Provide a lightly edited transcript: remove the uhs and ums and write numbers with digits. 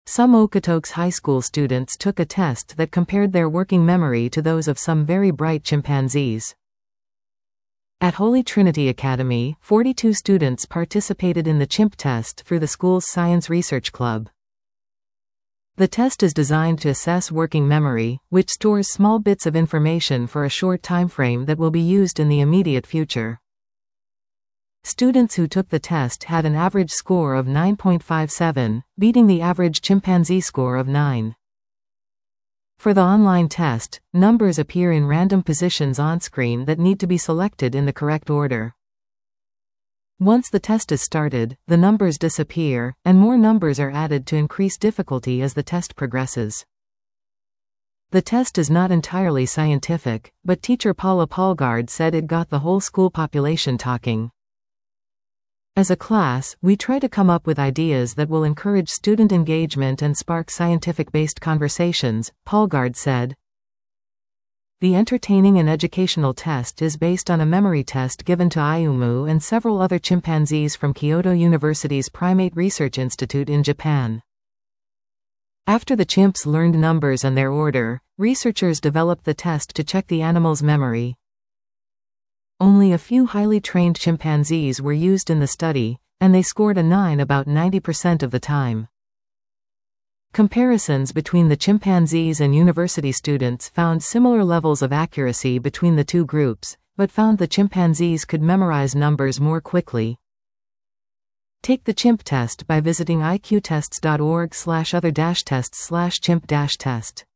Some Okotoks High School students took a test that compared their working memory to those of some very bright chimpanzees. At Holy Trinity Academy, 42 students participated in the chimp test through the school's Science Research Club. The test is designed to assess working memory, which stores small bits of information for a short timeframe that will be used in the immediate future. Students who took the test had an average score of 9.57, beating the average chimpanzee score of 9. For the online test, numbers appear in random positions on screen that need to be selected in the correct order. Once the test is started, the numbers disappear, and more numbers are added to increase difficulty as the test progresses. The test is not entirely scientific, but teacher Paula Paulgard said it got the whole school population talking. As a class, we try to come up with ideas that will encourage student engagement and spark scientific-based conversations, Paulgard said. The entertaining and educational test is based on a memory test given to Ayumu and several other chimpanzees from Kyoto University's Primate Research Institute in Japan. After the chimps learned numbers and their order, researchers developed the test to check the animal's memory. Only a few highly trained chimpanzees were used in the study, and they scored a 9 about 90% of the time. Comparisons between the chimpanzees and university students found similar levels of accuracy between the two groups, but found the chimpanzees could memorize numbers more quickly. Take the chimp test by visiting iqtests.org/other-tests/chimp-test.